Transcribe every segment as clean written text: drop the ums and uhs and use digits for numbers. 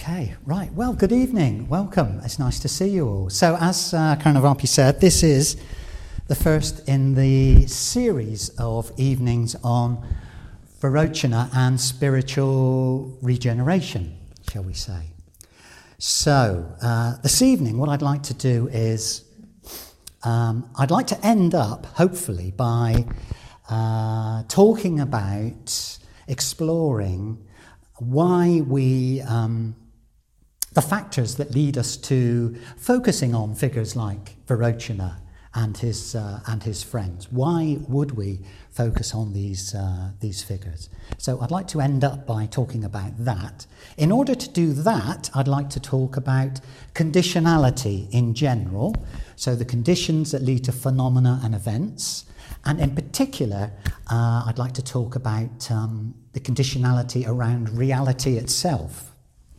Okay, right. Well, good evening. Welcome. It's nice to see you all. So, as Karnavapi said, this is the first in the series of evenings on Virochana and spiritual regeneration, shall we say. So, this evening, what I'd like to do is, I'd like to end up, hopefully, by talking about, exploring why we, the factors that lead us to focusing on figures like Virochana and his friends. Why would we focus on these figures? So I'd like to end up by talking about that. In order to do that, I'd like to talk about conditionality in general, so the conditions that lead to phenomena and events. And in particular, I'd like to talk about the conditionality around reality itself.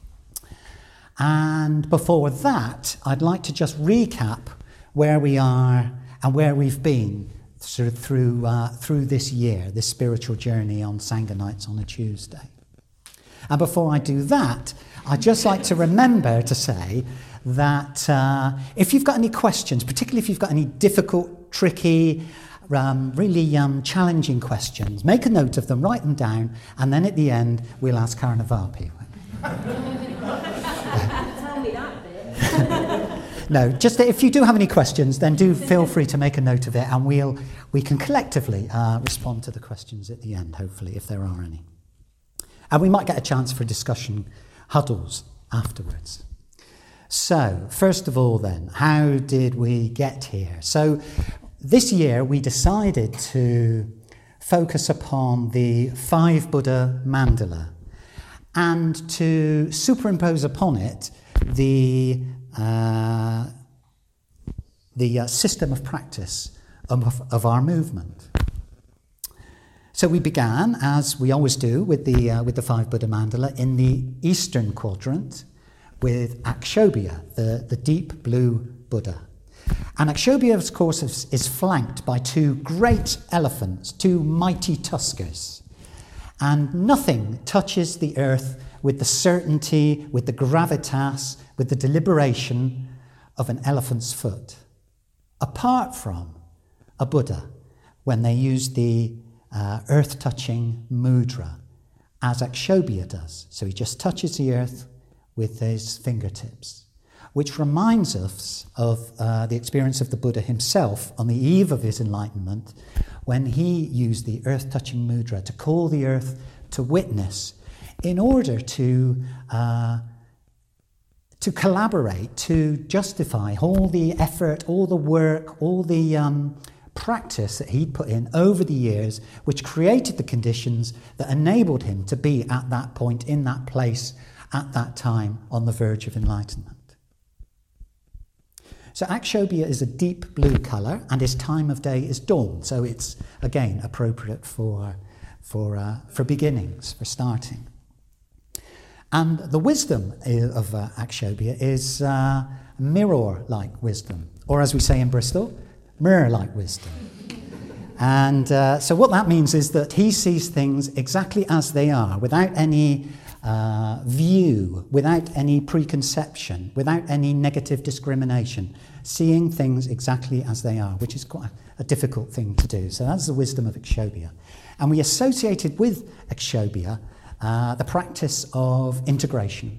And before that, I'd like to just recap where we are and where we've been sort of through this year, this spiritual journey on Sangha Nights on a Tuesday. And before I do that, I'd just like to remember to say that if you've got any questions, particularly if you've got any difficult, tricky, really challenging questions, make a note of them, write them down, and then at the end we'll ask Karnavapi. Tell me that bit. No, just if you do have any questions, then do feel free to make a note of it, and we can collectively respond to the questions at the end, hopefully, if there are any. And we might get a chance for discussion huddles afterwards. So, first of all then, how did we get here? So, this year we decided to focus upon the 5 Buddha mandala and to superimpose upon it the system of practice of our movement. So we began, as we always do, with the 5 Buddha mandala in the eastern quadrant with Akshobhya, the deep blue Buddha. And Akshobhya, of course, is flanked by 2 great elephants, 2 mighty tuskers. And nothing touches the earth with the certainty, with the gravitas, with the deliberation of an elephant's foot, apart from a Buddha, when they use the earth-touching mudra, as Akshobhya does. So he just touches the earth with his fingertips, which reminds us of the experience of the Buddha himself on the eve of his enlightenment, when he used the earth-touching mudra to call the earth to witness in order to collaborate, to justify all the effort, all the work, all the practice that he'd put in over the years, which created the conditions that enabled him to be at that point, in that place, at that time, on the verge of enlightenment. So Akshobhya is a deep blue colour, and his time of day is dawn. So it's, again, appropriate for beginnings, for starting. And the wisdom of Akshobhya is mirror-like wisdom, or as we say in Bristol, mirror-like wisdom. And so what that means is that he sees things exactly as they are, without any view, without any preconception, without any negative discrimination, seeing things exactly as they are, which is quite a difficult thing to do. So that's the wisdom of Akshobhya. And we associated with Akshobhya the practice of integration.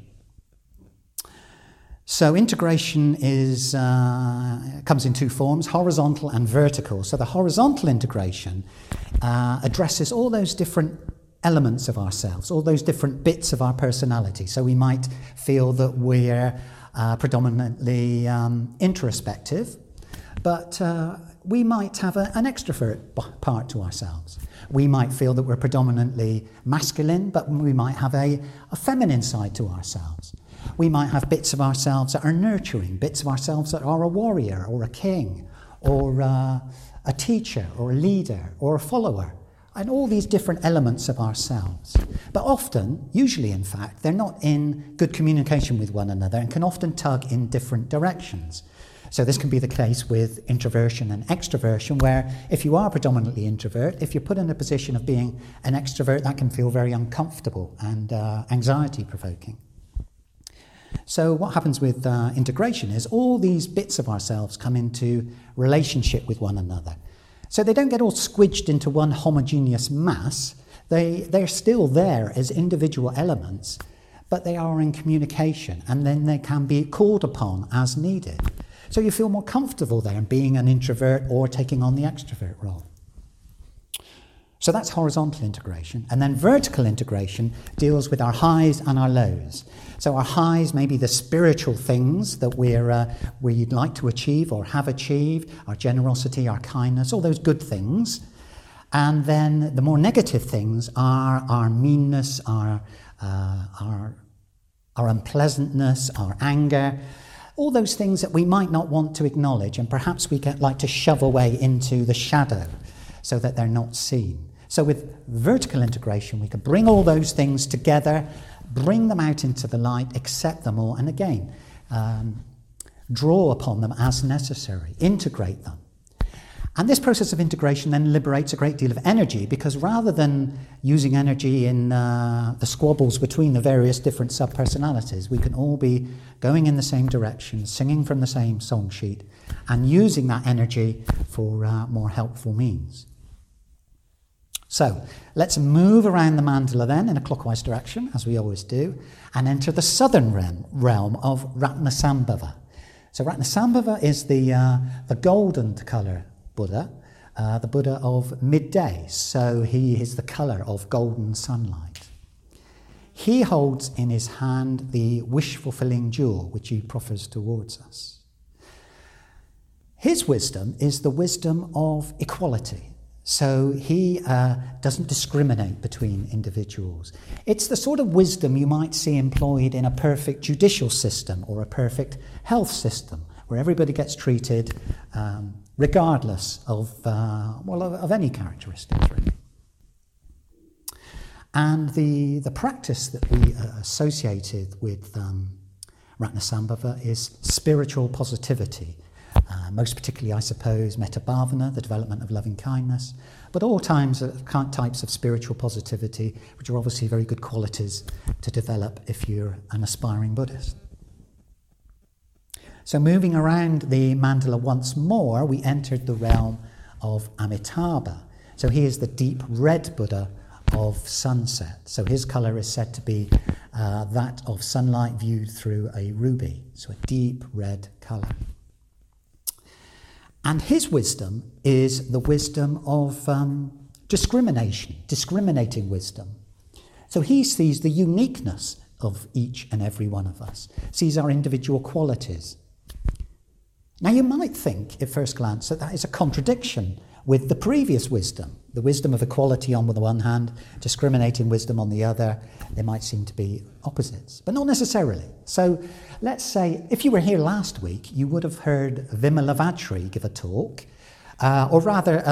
So integration comes in 2 forms, horizontal and vertical. So the horizontal integration addresses all those different elements of ourselves, all those different bits of our personality. So we might feel that we're predominantly introspective, but we might have an extrovert part to ourselves. We might feel that we're predominantly masculine, but we might have a feminine side to ourselves. We might have bits of ourselves that are nurturing, bits of ourselves that are a warrior or a king or a teacher or a leader or a follower, and all these different elements of ourselves. But often, usually in fact, they're not in good communication with one another and can often tug in different directions. So this can be the case with introversion and extroversion, where if you are predominantly introvert, if you're put in a position of being an extrovert, that can feel very uncomfortable and anxiety-provoking. So what happens with integration is all these bits of ourselves come into relationship with one another. So they don't get all squidged into one homogeneous mass. They're still there as individual elements, but they are in communication, and then they can be called upon as needed. So you feel more comfortable there in being an introvert or taking on the extrovert role. So that's horizontal integration. And then vertical integration deals with our highs and our lows. So our highs may be the spiritual things that we'd like to achieve or have achieved, our generosity, our kindness, all those good things. And then the more negative things are our meanness, our unpleasantness, our anger, all those things that we might not want to acknowledge, and perhaps we like to shove away into the shadow so that they're not seen. So with vertical integration, we can bring all those things together, bring them out into the light, accept them all, and again, draw upon them as necessary, integrate them. And this process of integration then liberates a great deal of energy, because rather than using energy in the squabbles between the various different subpersonalities, we can all be going in the same direction, singing from the same song sheet, and using that energy for more helpful means. So let's move around the mandala then in a clockwise direction, as we always do, and enter the southern realm of Ratnasambhava. So Ratnasambhava is the golden colour Buddha, the Buddha of midday. So he is the colour of golden sunlight. He holds in his hand the wish-fulfilling jewel, which he proffers towards us. His wisdom is the wisdom of equality. So he doesn't discriminate between individuals. It's the sort of wisdom you might see employed in a perfect judicial system or a perfect health system, where everybody gets treated regardless of any characteristics, really. And the practice that we associated with Ratnasambhava is spiritual positivity. Most particularly, I suppose, metta bhavana, the development of loving kindness, but all types of spiritual positivity, which are obviously very good qualities to develop if you're an aspiring Buddhist. So moving around the mandala once more, we entered the realm of Amitabha. So he is the deep red Buddha of sunset. So his colour is said to be that of sunlight viewed through a ruby, so a deep red colour. And his wisdom is the wisdom of discriminating wisdom. So he sees the uniqueness of each and every one of us, sees our individual qualities. Now you might think at first glance that is a contradiction with the previous wisdom, the wisdom of equality on the one hand, discriminating wisdom on the other. They might seem to be opposites, but not necessarily. So let's say if you were here last week, you would have heard Vimalavadri give a talk, or rather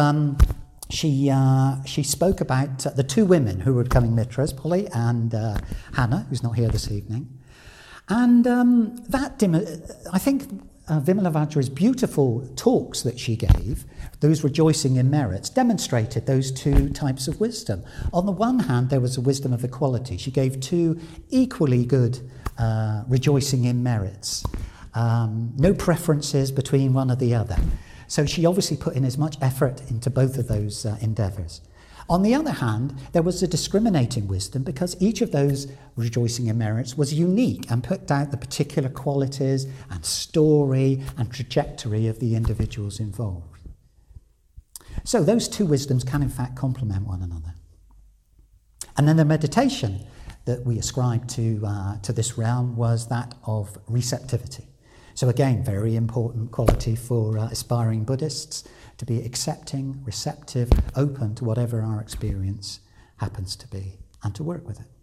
she spoke about the two women who were becoming mitras, Polly and Hannah, who's not here this evening. And I think Vimalavadri's beautiful talks that she gave, those rejoicing in merits, demonstrated those two types of wisdom. On the one hand, there was a wisdom of equality. She gave two equally good rejoicing in merits. No preferences between one or the other. So she obviously put in as much effort into both of those endeavours. On the other hand, there was a discriminating wisdom because each of those rejoicing in merits was unique and put out the particular qualities and story and trajectory of the individuals involved. So those two wisdoms can in fact complement one another. And then the meditation that we ascribed to this realm was that of receptivity. So again, very important quality for aspiring Buddhists, to be accepting, receptive, open to whatever our experience happens to be, and to work with it.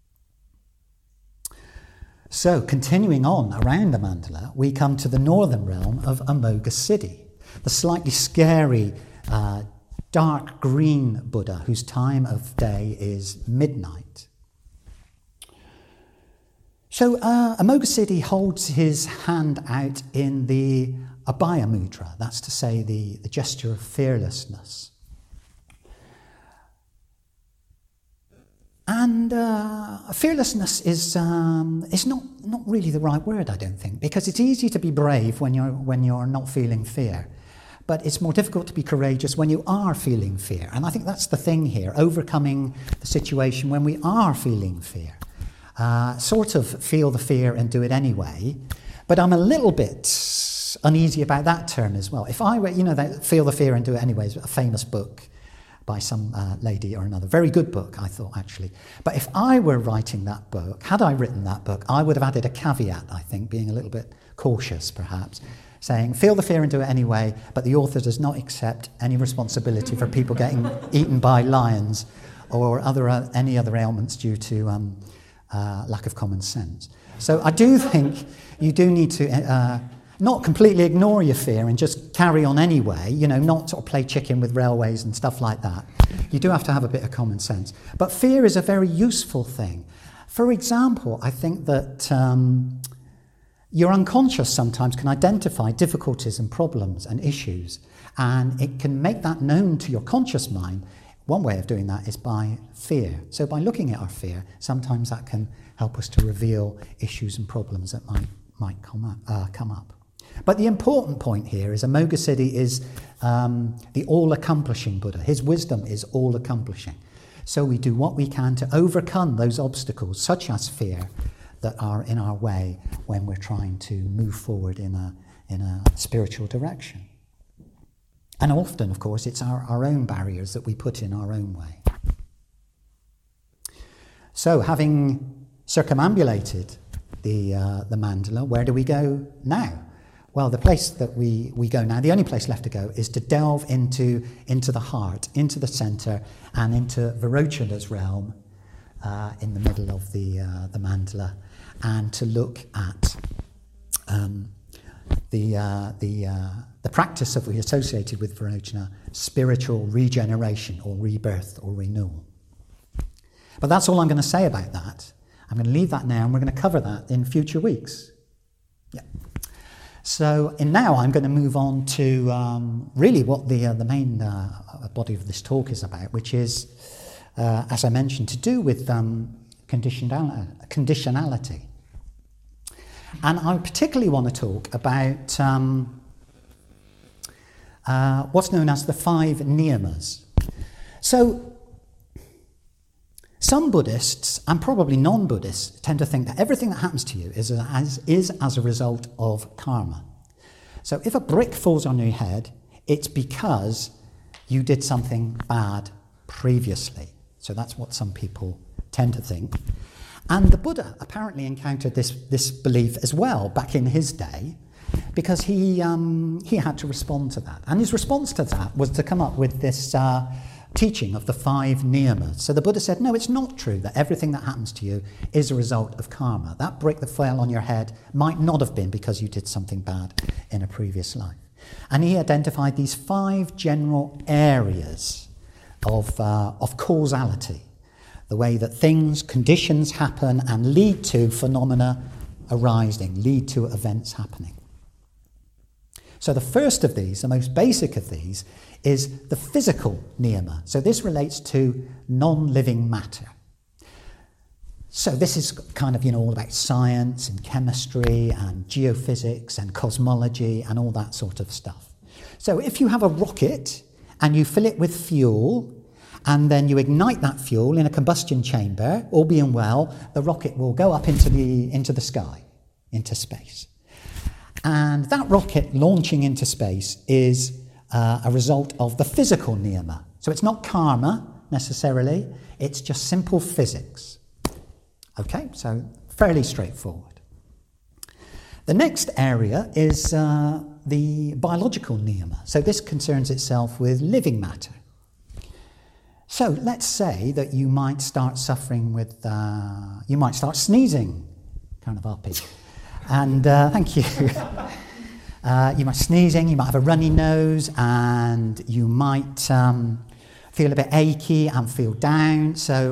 So, continuing on around the mandala, we come to the northern realm of Amoghasiddhi, the slightly scary, dark green Buddha whose time of day is midnight. So, Amoghasiddhi holds his hand out in the Abhaya Mudra, that's to say the gesture of fearlessness. And And fearlessness is not really the right word, I don't think, because it's easy to be brave when you're not feeling fear. But it's more difficult to be courageous when you are feeling fear. And I think that's the thing here, overcoming the situation when we are feeling fear. Sort of feel the fear and do it anyway. But I'm a little bit uneasy about that term as well. If I were, that feel the fear and do it anyway is a famous book by some lady or another. Very good book, I thought, actually. But if I were writing that book, had I written that book, I would have added a caveat, I think, being a little bit cautious, perhaps, saying, feel the fear and do it anyway, but the author does not accept any responsibility for people getting eaten by lions or any other ailments due to lack of common sense. So I do think you do need to not completely ignore your fear and just carry on anyway, not sort of play chicken with railways and stuff like that. You do have to have a bit of common sense. But fear is a very useful thing. For example, I think that your unconscious sometimes can identify difficulties and problems and issues, and it can make that known to your conscious mind. One way of doing that is by fear. So by looking at our fear, sometimes that can help us to reveal issues and problems that might come up. But the important point here is Amoghasiddhi is the all-accomplishing Buddha. His wisdom is all-accomplishing. So we do what we can to overcome those obstacles, such as fear, that are in our way when we're trying to move forward in a spiritual direction. And often, of course, it's our own barriers that we put in our own way. So, having circumambulated the mandala, where do we go now? Well, the place that we go now, the only place left to go, is to delve into the heart, into the centre, and into Virochana's realm in the middle of the mandala, and to look at the practice that we associated with Virochana, spiritual regeneration or rebirth or renewal. But that's all I'm going to say about that. I'm going to leave that now, and we're going to cover that in future weeks. Yeah. So now I'm going to move on to really what the main body of this talk is about, which is, as I mentioned, to do with conditionality. And I particularly want to talk about what's known as the 5 niyamas. So some Buddhists, and probably non-Buddhists, tend to think that everything that happens to you is as a result of karma. So if a brick falls on your head, it's because you did something bad previously. So that's what some people tend to think. And the Buddha apparently encountered this belief as well back in his day, because he had to respond to that. And his response to that was to come up with this teaching of the 5 niyamas. So the Buddha said, no, it's not true that everything that happens to you is a result of karma. That brick that fell on your head might not have been because you did something bad in a previous life. And he identified these 5 general areas of causality, the way that things, conditions happen and lead to phenomena arising, lead to events happening. So the first of these, the most basic of these, is the physical niyama. So this relates to non-living matter. So this is kind of, all about science and chemistry and geophysics and cosmology and all that sort of stuff. So if you have a rocket and you fill it with fuel, and then you ignite that fuel in a combustion chamber, all being well, the rocket will go up into the sky, into space. And that rocket launching into space is a result of the physical niyama. So it's not karma necessarily, it's just simple physics. Okay, so fairly straightforward. The next area is the biological niyama. So this concerns itself with living matter. So let's say that you might start suffering with, you might start sneezing, kind of RP. And thank you. You might sneezing, you might have a runny nose, and you might feel a bit achy and feel down. So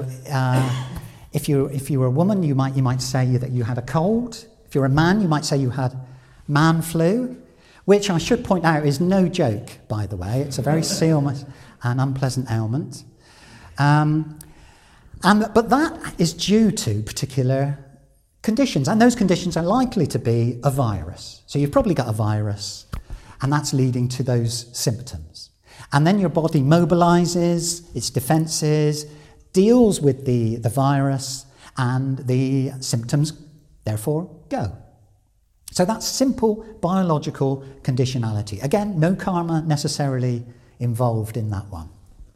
if you were a woman, you might say that you had a cold. If you're a man, you might say you had man flu, which I should point out is no joke, by the way. It's a very serious and unpleasant ailment. But that is due to particular conditions, and those conditions are likely to be a virus. So you've probably got a virus, and that's leading to those symptoms. And then your body mobilizes its defenses, deals with the virus, and the symptoms, therefore, go. So that's simple biological conditionality. Again, no karma necessarily involved in that one.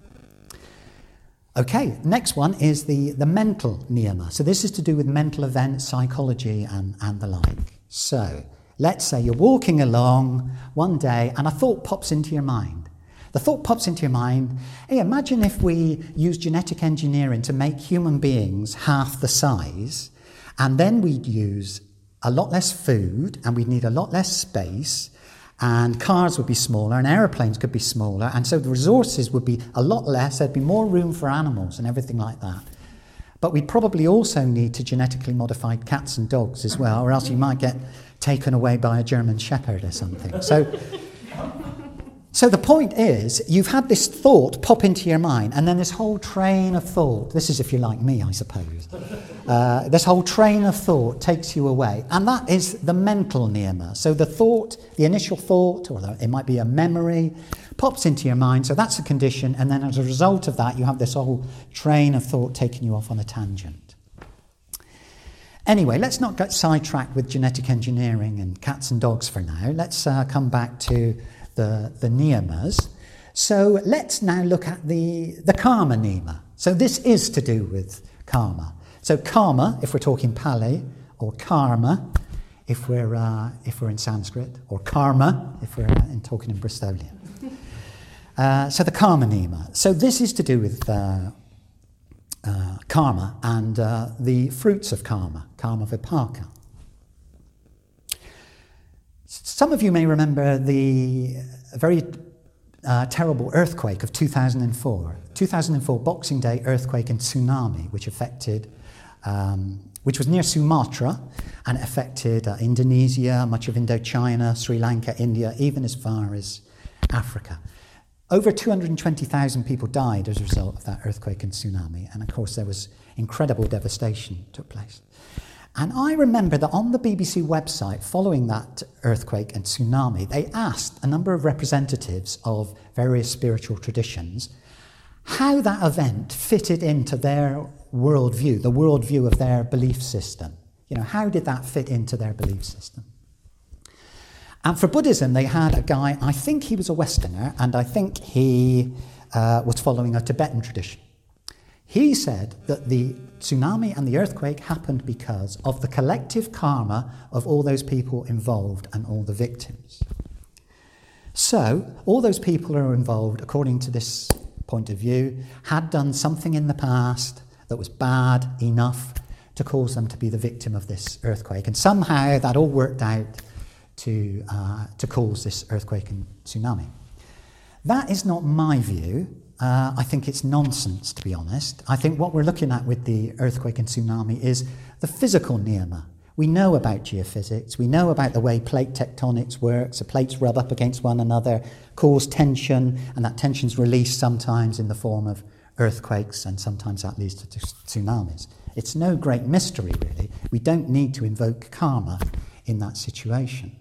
Okay, next one is the mental niyama. So this is to do with mental events, psychology, and the like. So let's say you're walking along one day and a thought pops into your mind. The thought pops into your mind, hey, imagine if we use genetic engineering to make human beings half the size, and then we'd use a lot less food, and we'd need a lot less space, and cars would be smaller, and aeroplanes could be smaller, and so the resources would be a lot less, there'd be more room for animals and everything like that. But we'd probably also need to genetically modify cats and dogs as well, or else you might get taken away by a German Shepherd or something. So the point is, you've had this thought pop into your mind, and then this whole train of thought, this is if you're like me, I suppose, this whole train of thought takes you away, and that is the mental niyama. So the thought, the initial thought, or it might be a memory, pops into your mind, so that's a condition, and then as a result of that, you have this whole train of thought taking you off on a tangent. Anyway, let's not get sidetracked with genetic engineering and cats and dogs for now. Let's come back to the niyamas. So let's now look at the karma niyama. So this is to do with karma. So karma, if we're talking Pali, or karma, if we're in Sanskrit, or karma, if we're talking in Bristolian. So the karma niyama. So this is to do with karma and the fruits of karma, karma vipaka. Some of you may remember the very terrible earthquake of 2004. 2004 Boxing Day earthquake and tsunami, which was near Sumatra, and it affected Indonesia, much of Indochina, Sri Lanka, India, even as far as Africa. Over 220,000 people died as a result of that earthquake and tsunami, and of course there was incredible devastation took place. And I remember that on the BBC website, following that earthquake and tsunami, they asked a number of representatives of various spiritual traditions how that event fitted into their worldview, the worldview of their belief system. You know, how did that fit into their belief system? And for Buddhism, they had a guy, I think he was a Westerner, and I think he was following a Tibetan tradition. He said that the tsunami and the earthquake happened because of the collective karma of all those people involved and all the victims. So, all those people who are involved, according to this point of view, had done something in the past that was bad enough to cause them to be the victim of this earthquake. And somehow that all worked out to cause this earthquake and tsunami. That is not my view. I think it's nonsense, to be honest. I think what we're looking at with the earthquake and tsunami is the physical niyama. We know about geophysics. We know about the way plate tectonics works. The plates rub up against one another, cause tension, and that tension's released sometimes in the form of earthquakes, and sometimes that leads to tsunamis. It's no great mystery, really. We don't need to invoke karma in that situation.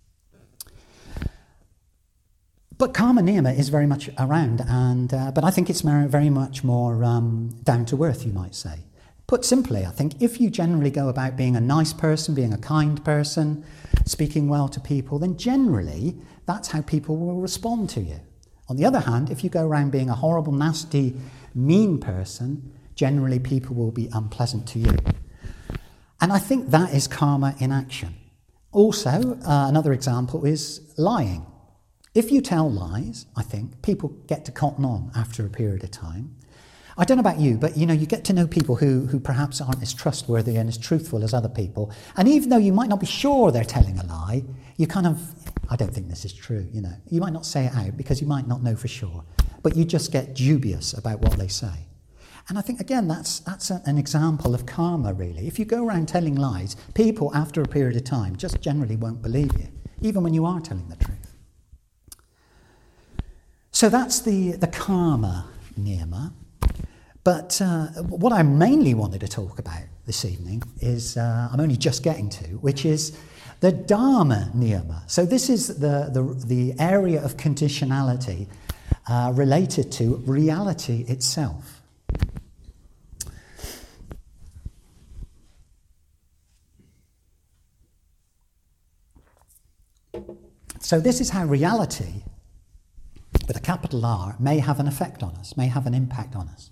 But karma niyama is very much around, but I think it's very much more down to earth, you might say. Put simply, I think if you generally go about being a nice person, being a kind person, speaking well to people, then generally that's how people will respond to you. On the other hand, if you go around being a horrible, nasty, mean person, generally people will be unpleasant to you. And I think that is karma in action. Also, another example is lying. If you tell lies, I think, people get to cotton on after a period of time. I don't know about you, but you get to know people who perhaps aren't as trustworthy and as truthful as other people. And even though you might not be sure they're telling a lie, you I don't think this is true, You might not say it out because you might not know for sure. But you just get dubious about what they say. And I think, again, that's an example of karma, really. If you go around telling lies, people, after a period of time, just generally won't believe you, even when you are telling the truth. So that's the karma niyama. But what I mainly wanted to talk about this evening is, I'm only just getting to, which is the Dharma Niyama. So this is the area of conditionality related to reality itself. So this is how reality, with a capital R, may have an effect on us, may have an impact on us.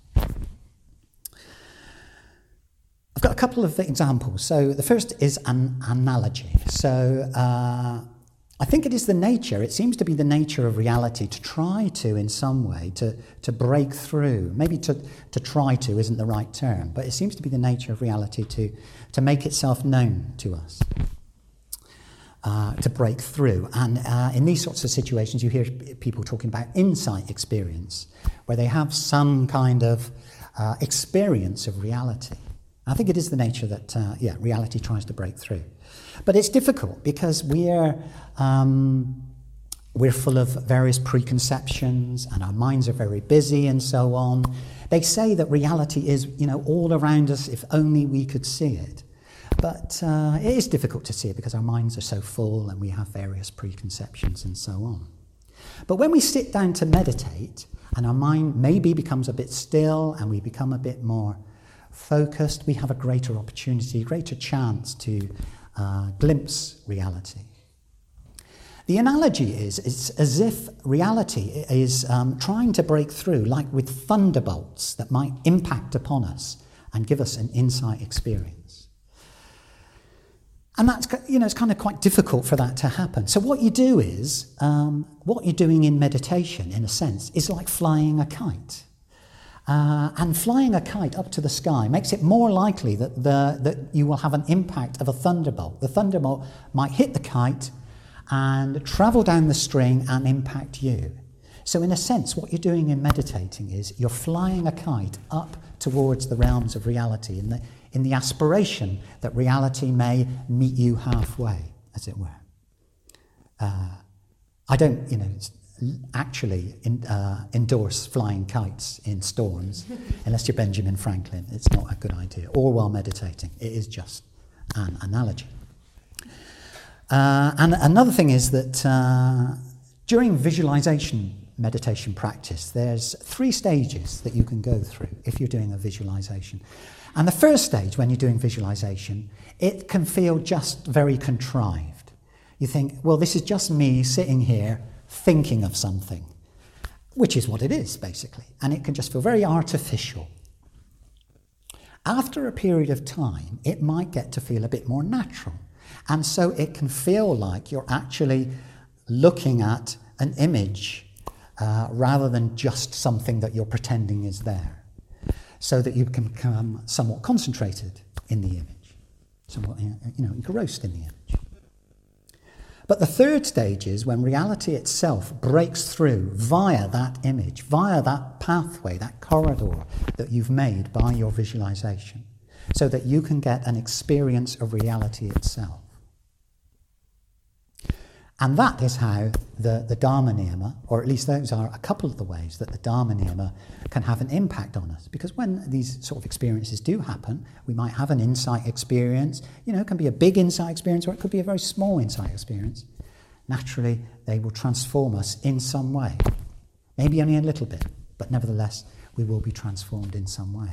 I've got a couple of examples. So the first is an analogy. So I think it is the nature, it seems to be the nature of reality to try to, in some way, to break through. Maybe to try to isn't the right term, but it seems to be the nature of reality to make itself known to us. To break through. And in these sorts of situations, you hear people talking about insight experience, where they have some kind of experience of reality. I think it is the nature that, reality tries to break through. But it's difficult because we're full of various preconceptions and our minds are very busy and so on. They say that reality is, all around us if only we could see it. But it is difficult to see it because our minds are so full and we have various preconceptions and so on. But when we sit down to meditate and our mind maybe becomes a bit still and we become a bit more focused, we have a greater opportunity, greater chance to glimpse reality. The analogy is, it's as if reality is trying to break through, like with thunderbolts that might impact upon us and give us an insight experience. And that's, it's kind of quite difficult for that to happen. So what you do is, what you're doing in meditation, in a sense, is like flying a kite. And flying a kite up to the sky makes it more likely that you will have an impact of a thunderbolt. The thunderbolt might hit the kite and travel down the string and impact you. So in a sense, what you're doing in meditating is you're flying a kite up towards the realms of reality in the aspiration that reality may meet you halfway, as it were. I don't, actually endorse flying kites in storms, unless you're Benjamin Franklin. It's not a good idea. Or while meditating. It is just an analogy. And another thing is that during visualization meditation practice, there's 3 stages that you can go through if you're doing a visualization. And the first stage, when you're doing visualization, it can feel just very contrived. You think, well, this is just me sitting here thinking of something, which is what it is, basically. And it can just feel very artificial. After a period of time, it might get to feel a bit more natural. And so it can feel like you're actually looking at an image rather than just something that you're pretending is there, so that you can become somewhat concentrated in the image, somewhat, engrossed in the image. But the third stage is when reality itself breaks through via that image, via that pathway, that corridor that you've made by your visualization, so that you can get an experience of reality itself. And that is how the Dharma Niyama, or at least those are a couple of the ways that the Dharma Niyama can have an impact on us. Because when these sort of experiences do happen, we might have an insight experience. It can be a big insight experience or it could be a very small insight experience. Naturally, they will transform us in some way. Maybe only a little bit, but nevertheless, we will be transformed in some way.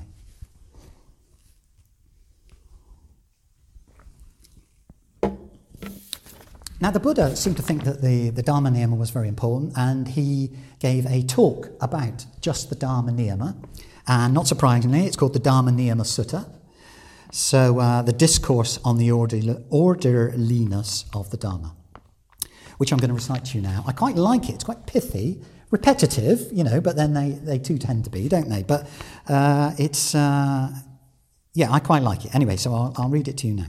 Now, the Buddha seemed to think that the Dharma Niyama was very important, and he gave a talk about just the Dharma Niyama. And not surprisingly, it's called the Dharma Niyama Sutta. So, the discourse on the orderliness of the Dharma, which I'm going to recite to you now. I quite like it. It's quite pithy, repetitive, but then they too tend to be, don't they? But I quite like it. Anyway, so I'll read it to you now.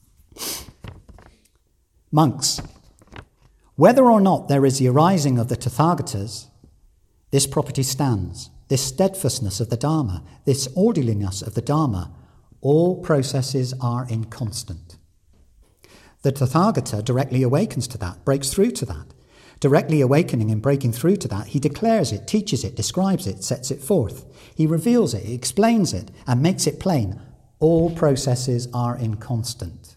Monks, whether or not there is the arising of the Tathagatas, this property stands, this steadfastness of the Dharma, this orderliness of the Dharma, all processes are inconstant. The Tathagata directly awakens to that, breaks through to that. Directly awakening and breaking through to that, he declares it, teaches it, describes it, sets it forth. He reveals it, he explains it, and makes it plain. All processes are inconstant.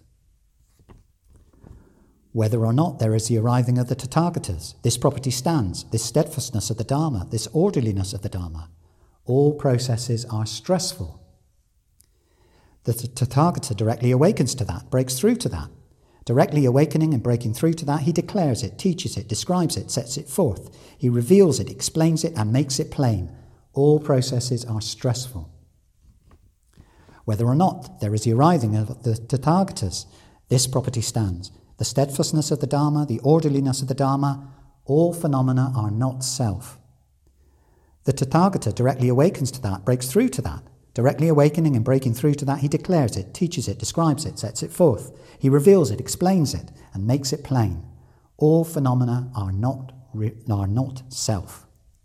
Whether or not there is the arriving of the Tathagatas, this property stands, this steadfastness of the Dharma, this orderliness of the Dharma. All processes are stressful. The Tathagata directly awakens to that, breaks through to that. Directly awakening and breaking through to that, he declares it, teaches it, describes it, sets it forth. He reveals it, explains it, and makes it plain. All processes are stressful. Whether or not there is the arriving of the Tathagatas, this property stands. The steadfastness of the Dharma, the orderliness of the Dharma, all phenomena are not self. The Tathagata directly awakens to that, breaks through to that. Directly awakening and breaking through to that, he declares it, teaches it, describes it, sets it forth. He reveals it, explains it, and makes it plain. All phenomena are not self.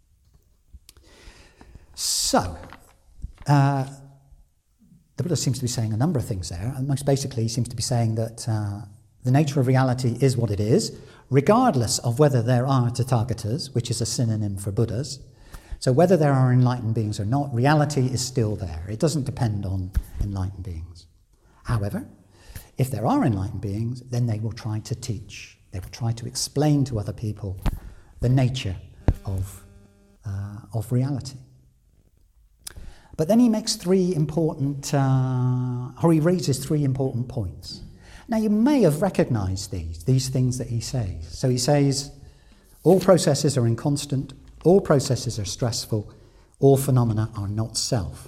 So, the Buddha seems to be saying a number of things there, and most basically he seems to be saying that the nature of reality is what it is, regardless of whether there are Tathagatas, which is a synonym for Buddhas. So whether there are enlightened beings or not, reality is still there. It doesn't depend on enlightened beings. However, if there are enlightened beings, then they will try to teach. They will try to explain to other people the nature of reality. But then he makes he raises three important points. Now you may have recognized these things that he says. So he says, all processes are inconstant, all processes are stressful, all phenomena are not self.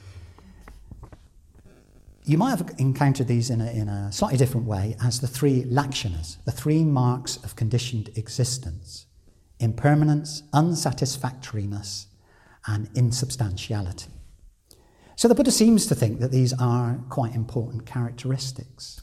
You might have encountered these in a slightly different way as the three lakshanas, the three marks of conditioned existence: impermanence, unsatisfactoriness, and insubstantiality. So the Buddha seems to think that these are quite important characteristics.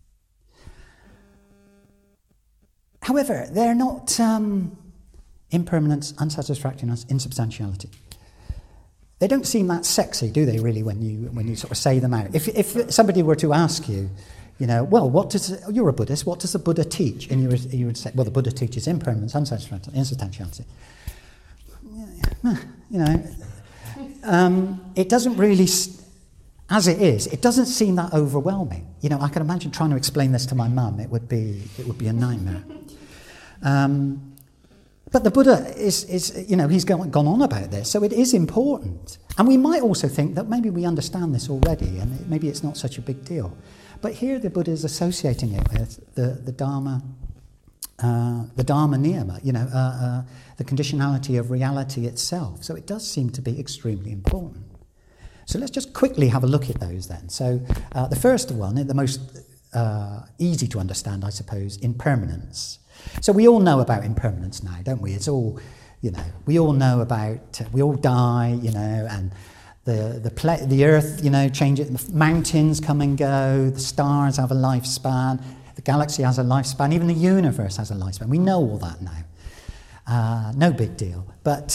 However, they're not impermanence, unsatisfactoriness, insubstantiality. They don't seem that sexy, do they, really, when you sort of say them out? If somebody were to ask you, well, you're a Buddhist, what does the Buddha teach? And you would say, well, the Buddha teaches impermanence, unsatisfactoriness, insubstantiality. It doesn't really, as it is, it doesn't seem that overwhelming. I can imagine trying to explain this to my mum. It would be a nightmare. But the Buddha is he's gone on about this, so it is important. And we might also think that maybe we understand this already, and maybe it's not such a big deal. But here the Buddha is associating it with the Dharma niyama, the conditionality of reality itself. So it does seem to be extremely important. So let's just quickly have a look at those then. So the first one, the most easy to understand, I suppose, impermanence. So we all know about impermanence now, don't we? It's all, we all know about, we all die, and the earth, changes, the mountains come and go, the stars have a lifespan, the galaxy has a lifespan, even the universe has a lifespan. We know all that now. No big deal. But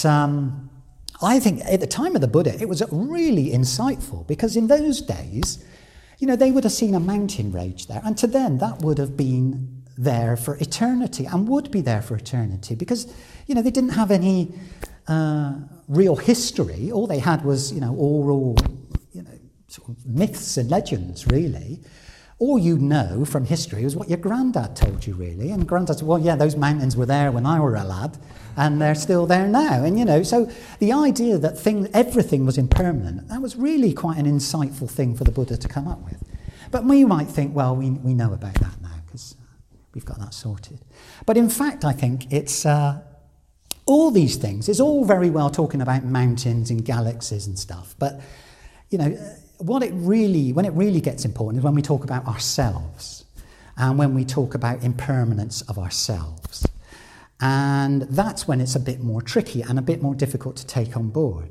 I think at the time of the Buddha, it was really insightful, because in those days, they would have seen a mountain range there, and to them that would have been there for eternity, and would be there for eternity, because they didn't have any real history. All they had was oral sort of myths and legends, really. All you know from history was what your granddad told you, really. And granddad said, well, yeah, those mountains were there when I were a lad, and they're still there now. And so the idea that everything was impermanent, that was really quite an insightful thing for the Buddha to come up with. But we might think, well, we know about that now, because we've got that sorted. But in fact, I think it's all these things. It's all very well talking about mountains and galaxies and stuff. But, when it really gets important is when we talk about ourselves, and when we talk about impermanence of ourselves. And that's when it's a bit more tricky and a bit more difficult to take on board.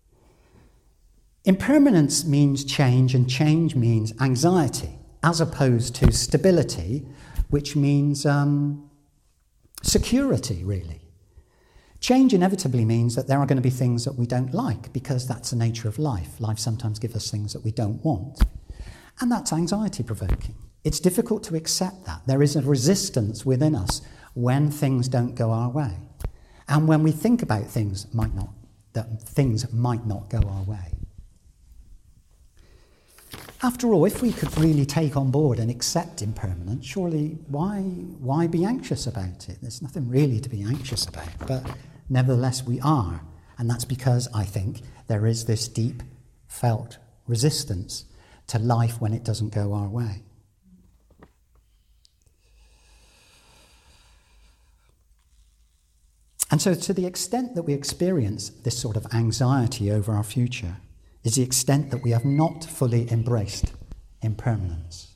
Impermanence means change, and change means anxiety, as opposed to stability, which means security, really. Change inevitably means that there are going to be things that we don't like, because that's the nature of life. Life sometimes gives us things that we don't want. And that's anxiety-provoking. It's difficult to accept that. There is a resistance within us when things don't go our way. And when we think about things might not go our way. After all, if we could really take on board and accept impermanence, surely why be anxious about it? There's nothing really to be anxious about. But nevertheless, we are. And that's because, I think, there is this deep felt resistance to life when it doesn't go our way. And so to the extent that we experience this sort of anxiety over our future is the extent that we have not fully embraced impermanence.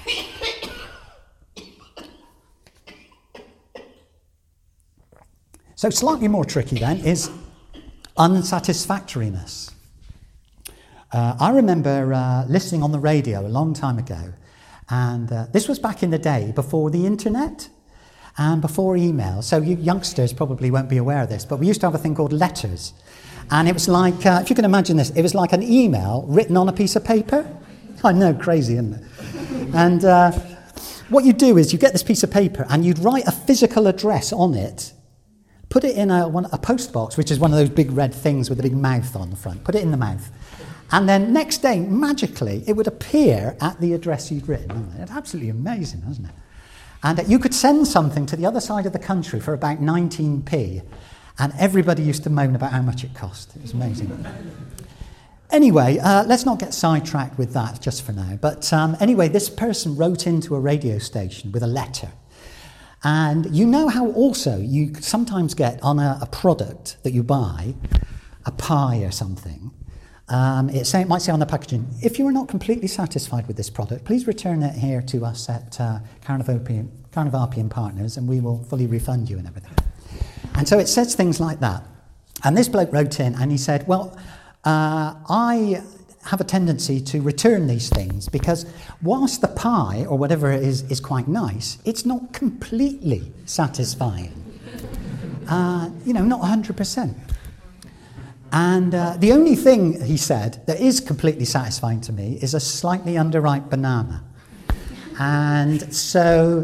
So slightly more tricky then is unsatisfactoriness. I remember listening on the radio a long time ago, and this was back in the day before the internet and before email. So you youngsters probably won't be aware of this, but we used to have a thing called letters. And it was like, if you can imagine this, it was like an email written on a piece of paper. I know, crazy, isn't it? And what you do is you get this piece of paper and you'd write a physical address on it, put it in a post box, which is one of those big red things with a big mouth on the front. Put it in the mouth. And then next day, magically, it would appear at the address you'd written. It's absolutely amazing, isn't it? And you could send something to the other side of the country for about 19p. And everybody used to moan about how much it cost. It was amazing. Anyway, let's not get sidetracked with that just for now. But anyway, this person wrote into a radio station with a letter. And you know how also you sometimes get on a product that you buy, a pie or something, it might say on the packaging, if you are not completely satisfied with this product, please return it here to us at Carnarvon Partners and we will fully refund you and everything. And so it says things like that. And this bloke wrote in and he said, well, I have a tendency to return these things because whilst the pie or whatever it is quite nice, it's not completely satisfying. Not 100%. And the only thing, he said, that is completely satisfying to me is a slightly underripe banana. And so...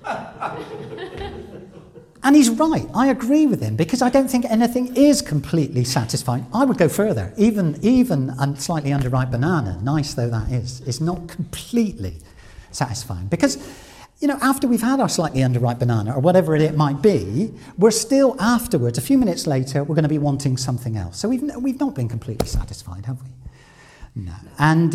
And he's right, I agree with him, because I don't think anything is completely satisfying. I would go further. Even a slightly underripe banana, nice though that is not completely satisfying. Because, after we've had our slightly underripe banana, or whatever it might be, we're still afterwards, a few minutes later, we're going to be wanting something else. So we've not been completely satisfied, have we? No. And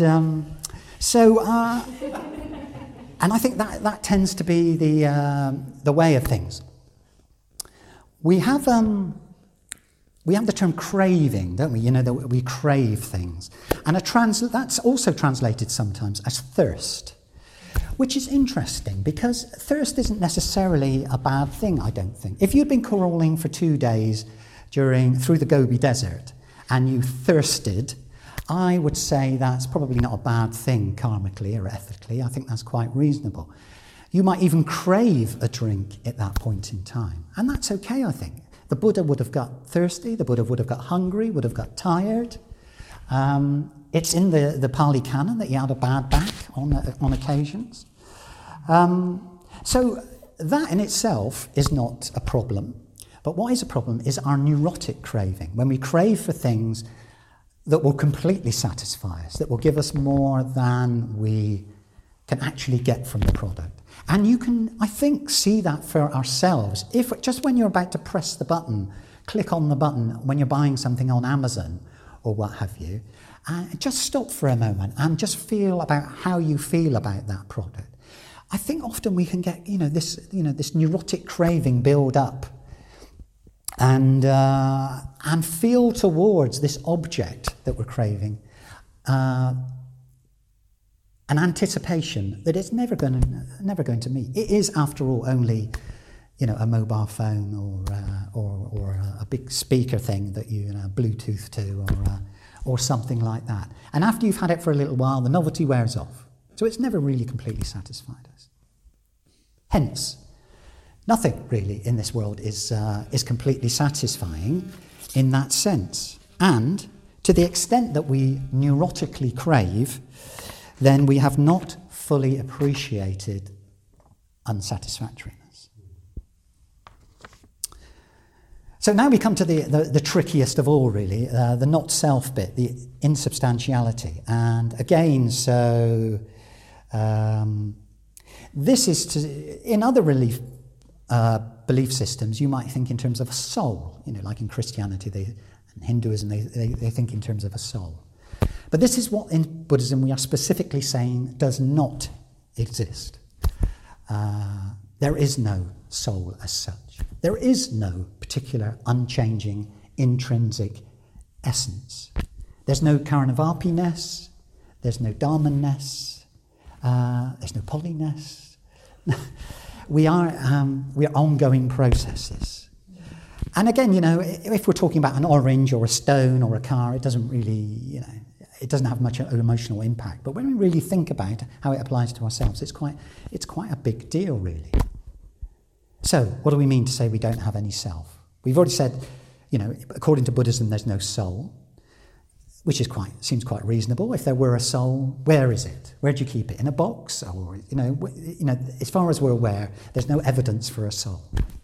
and I think that tends to be the way of things. We have the term craving, don't we? That we crave things. And that's also translated sometimes as thirst, which is interesting because thirst isn't necessarily a bad thing, I don't think. If you'd been crawling for 2 days through the Gobi Desert and you thirsted, I would say that's probably not a bad thing karmically or ethically. I think that's quite reasonable. You might even crave a drink at that point in time. And that's okay, I think. The Buddha would have got thirsty, the Buddha would have got hungry, would have got tired. It's in the Pali Canon that he had a bad back on occasions. So that in itself is not a problem. But what is a problem is our neurotic craving. When we crave for things that will completely satisfy us, that will give us more than we can actually get from the product. And you can, I think, see that for ourselves. If just when you're about to press the button, click on the button when you're buying something on Amazon or what have you, just stop for a moment and just feel about how you feel about that product. I think often we can get, this neurotic craving build up and feel towards this object that we're craving an anticipation that it's never going to meet. It is, after all, only, a mobile phone or a big speaker thing that you Bluetooth to or something like that. And after you've had it for a little while, the novelty wears off. So it's never really completely satisfied us. Hence, nothing really in this world is completely satisfying in that sense. And to the extent that we neurotically crave, then we have not fully appreciated unsatisfactoriness. So now we come to the trickiest of all, really, the not self bit, the insubstantiality. And again, so this is in other belief systems, you might think in terms of a soul. Like in Christianity, and Hinduism, they think in terms of a soul. But this is what in Buddhism we are specifically saying does not exist. There is no soul as such. There is no particular unchanging intrinsic essence. There's no Karanavapiness, there's no Dharma-ness, there's no Poly-ness. We are ongoing processes. And again, if we're talking about an orange or a stone or a car, it doesn't really, it doesn't have much emotional impact. But when we really think about how it applies to ourselves, it's quite a big deal, really. So, what do we mean to say we don't have any self? We've already said, according to Buddhism, there's no soul, which seems quite reasonable. If there were a soul, where is it? Where do you keep it? In a box? Or, as far as we're aware, there's no evidence for a soul.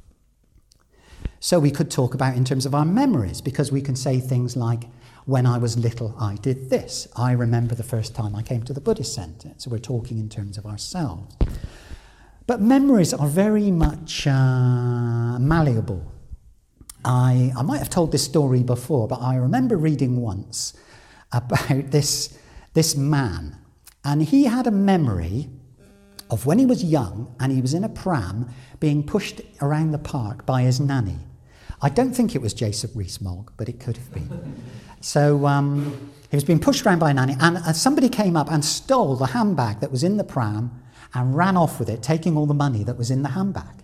So we could talk about in terms of our memories, because we can say things like, when I was little, I did this. I remember the first time I came to the Buddhist Centre. So we're talking in terms of ourselves. But memories are very much malleable. I might have told this story before, but I remember reading once about this man. And he had a memory of when he was young and he was in a pram being pushed around the park by his nanny. I don't think it was Jacob Rees-Mogg, but it could have been. So he was being pushed around by a nanny, and somebody came up and stole the handbag that was in the pram and ran off with it, taking all the money that was in the handbag.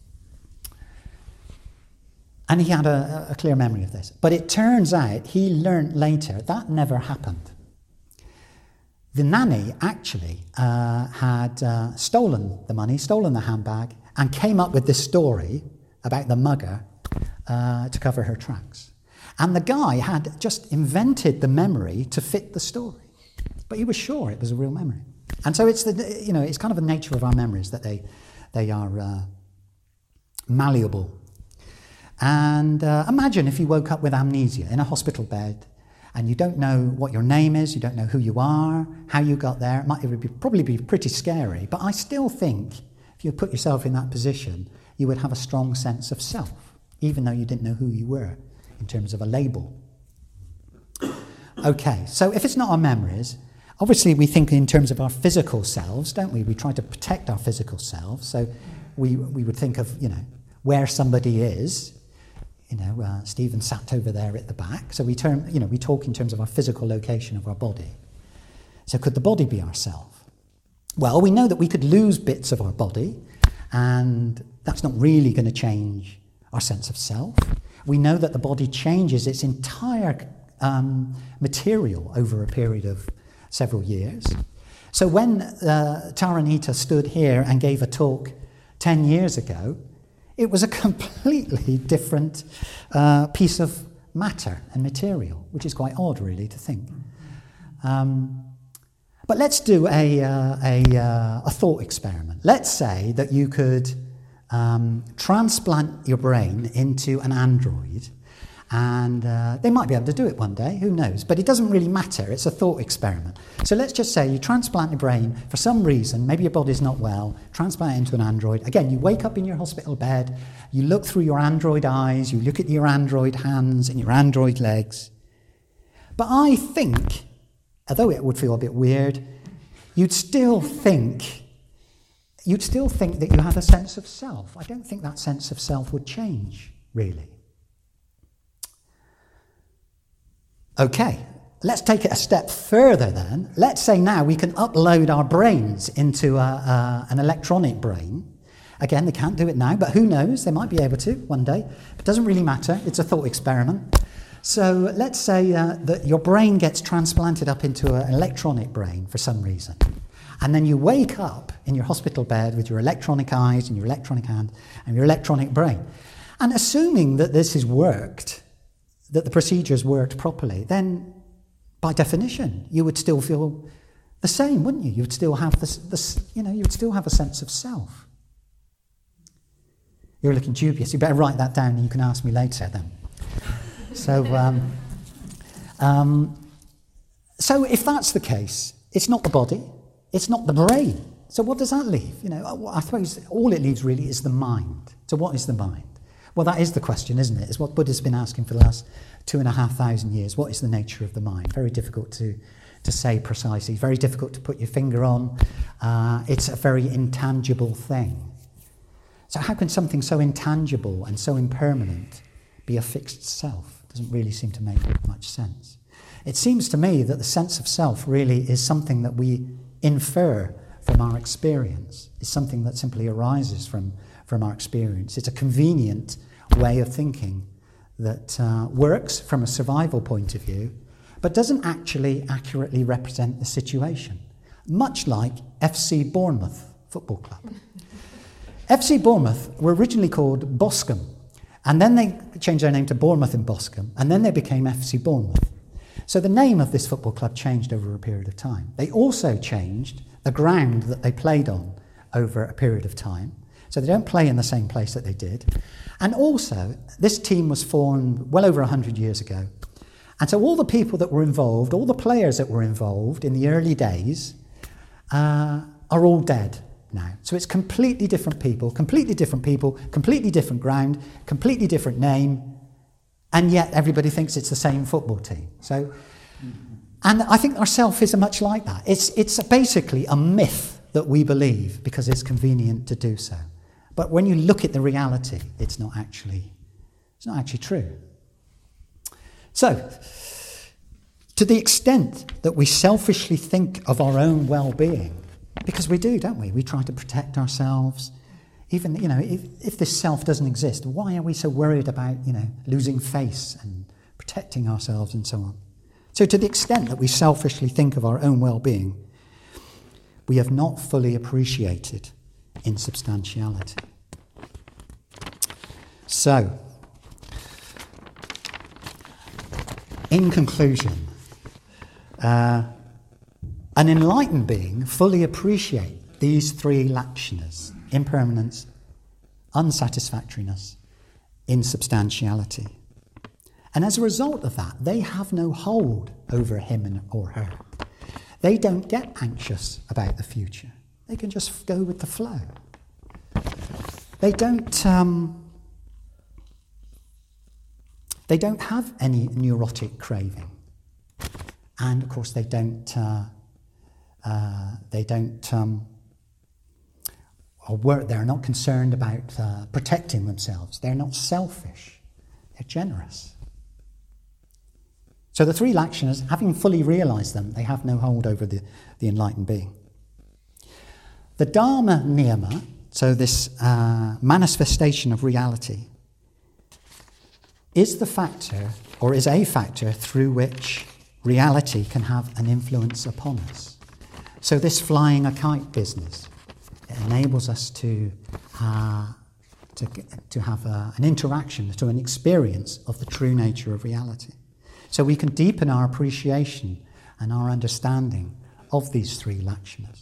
And he had a clear memory of this. But it turns out he learnt later that never happened. The nanny actually had stolen the money, stolen the handbag, and came up with this story about the mugger to cover her tracks. And the guy had just invented the memory to fit the story. But he was sure it was a real memory. And so it's it's kind of the nature of our memories that they are malleable. And imagine if you woke up with amnesia in a hospital bed and you don't know what your name is, you don't know who you are, how you got there. It would probably be pretty scary. But I still think if you put yourself in that position, you would have a strong sense of self, even though you didn't know who you were in terms of a label. Okay, so if it's not our memories, obviously we think in terms of our physical selves, don't we? We try to protect our physical selves. So we would think of, where somebody is. Stephen sat over there at the back. So we talk in terms of our physical location of our body. So could the body be ourself? Well, we know that we could lose bits of our body, and that's not really going to change our sense of self. We know that the body changes its entire material over a period of several years. So when Taranita stood here and gave a talk 10 years ago, it was a completely different piece of matter and material, which is quite odd, really, to think. But let's do a thought experiment. Let's say that you could transplant your brain into an android, and they might be able to do it one day, who knows? But it doesn't really matter, it's a thought experiment. So let's just say you transplant your brain for some reason, maybe your body's not well, transplant it into an android. Again, you wake up in your hospital bed, you look through your android eyes, you look at your android hands and your android legs. But I think, although it would feel a bit weird, you'd still think that you have a sense of self. I don't think that sense of self would change, really. Okay, let's take it a step further then. Let's say now we can upload our brains into an electronic brain. Again, they can't do it now, but who knows? They might be able to one day. It doesn't really matter. It's a thought experiment. So let's say that your brain gets transplanted up into an electronic brain for some reason. And then you wake up in your hospital bed with your electronic eyes and your electronic hand and your electronic brain. And assuming that this has worked, that the procedures worked properly, then by definition you would still feel the same, wouldn't you? You would still have you would still have a sense of self. You're looking dubious. You better write that down and you can ask me later then. So if that's the case, it's not the body, it's not the brain. So what does that leave? I suppose all it leaves really is the mind. So what is the mind? Well, that is the question, isn't it? It's what Buddha's been asking for the last 2,500 years. What is the nature of the mind? Very difficult to say precisely, very difficult to put your finger on. It's a very intangible thing. So how can something so intangible and so impermanent be a fixed self? It doesn't really seem to make much sense. It seems to me that the sense of self really is something that we infer from our experience. It's something that simply arises from our experience. It's a convenient way of thinking that works from a survival point of view, but doesn't actually accurately represent the situation. Much like FC Bournemouth Football Club. FC Bournemouth were originally called Boscombe, and then they changed their name to Bournemouth and Boscombe, and then they became FC Bournemouth. So the name of this football club changed over a period of time. They also changed the ground that they played on over a period of time. So they don't play in the same place that they did. And also, this team was formed well over 100 years ago. And so all the people that were involved, all the players that were involved in the early days are all dead now. So it's completely different people, completely different ground, completely different name, and yet everybody thinks it's the same football team. So, and I think our self is much like that. It's basically a myth that we believe because it's convenient to do so. But when you look at the reality, it's not actually true. So, to the extent that we selfishly think of our own well-being, because we do, don't we? We try to protect ourselves. Even, if this self doesn't exist, why are we so worried about, losing face and protecting ourselves and so on? So to the extent that we selfishly think of our own well-being, we have not fully appreciated insubstantiality. So, in conclusion, an enlightened being fully appreciates these three lakshanas: impermanence, unsatisfactoriness, insubstantiality. And as a result of that, they have no hold over him or her. They don't get anxious about the future. They can just go with the flow. They don't have any neurotic craving. And of course, they're not concerned about protecting themselves. They're not selfish. They're generous. So the three lakshanas, having fully realised them, they have no hold over the enlightened being. The Dharma Niyama, so this manifestation of reality, is a factor through which reality can have an influence upon us. So this flying a kite business, it enables us to have an interaction, to an experience of the true nature of reality. So we can deepen our appreciation and our understanding of these three lakshanas.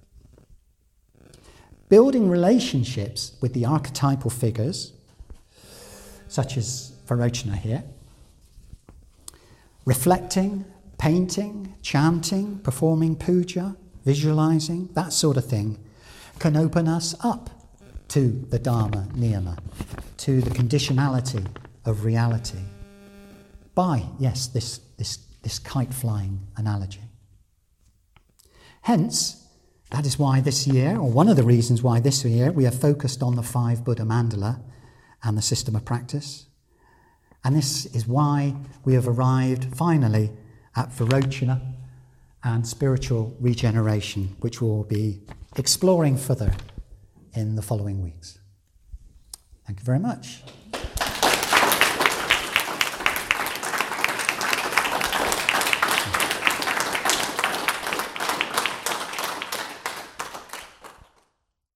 Building relationships with the archetypal figures, such as Vairocana here, reflecting, painting, chanting, performing puja, visualizing, that sort of thing, can open us up to the Dharma Niyama, to the conditionality of reality, by, yes, this kite-flying analogy. Hence, that is why this year, or one of the reasons why this year, we have focused on the 5 Buddha mandala and the system of practice. And this is why we have arrived finally at Vairocana and spiritual regeneration, which we'll be exploring further in the following weeks. Thank you very much.